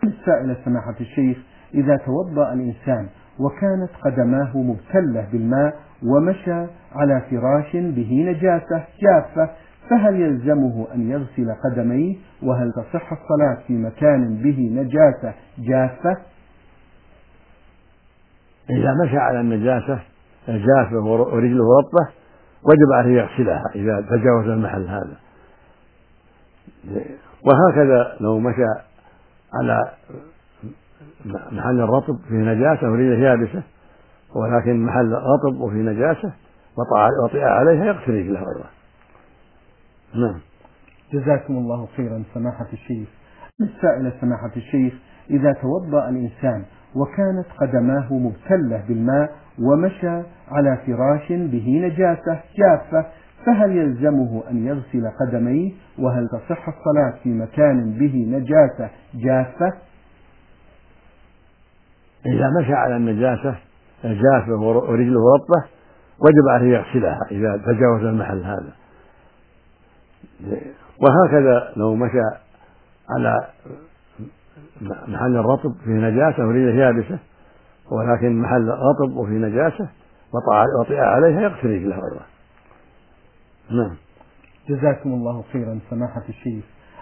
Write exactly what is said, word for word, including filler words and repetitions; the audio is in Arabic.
السائل سماحة الشيخ: إذا توضأ الإنسان وكانت قدماه مبتلة بالماء ومشى على فراش به نجاسة جافة، فهل يلزمه أن يغسل قدميه؟ وهل تصح الصلاة في مكان به نجاسة جافة؟ إذا مشى على النجاسة جافة ورجله رطبة وجب عليه يغسلها إذا تجاوز المحل هذا، وهكذا لو مشى على محل رطب فيه نجاسة ورجله يابسة ولكن محل رطب وفيه نجاسة وطئ عليها يغسل رجله أيضا. نعم. جزاكم الله خيرا سماحة الشيخ. السائل سماحة الشيخ: إذا توضأ الإنسان وكانت قدماه مبتلة بالماء ومشى على فراش به نجاسة جافة، فهل يلزمه أن يغسل قدميه؟ وهل تصح الصلاة في مكان به نجاسة جافة؟ إذا مشى على النجاسة جافة ورجله رطبة وجب عليه يغسلها إذا تجاوز المحل هذا، وهكذا لو مشى على محل رطب فيه نجاسة ورجله يابسة ولكن محل رطب وفيه نجاسة وطئ عليها يغسل رجله أيضا. نعم. جزاكم الله خيرا سماحة الشيخ.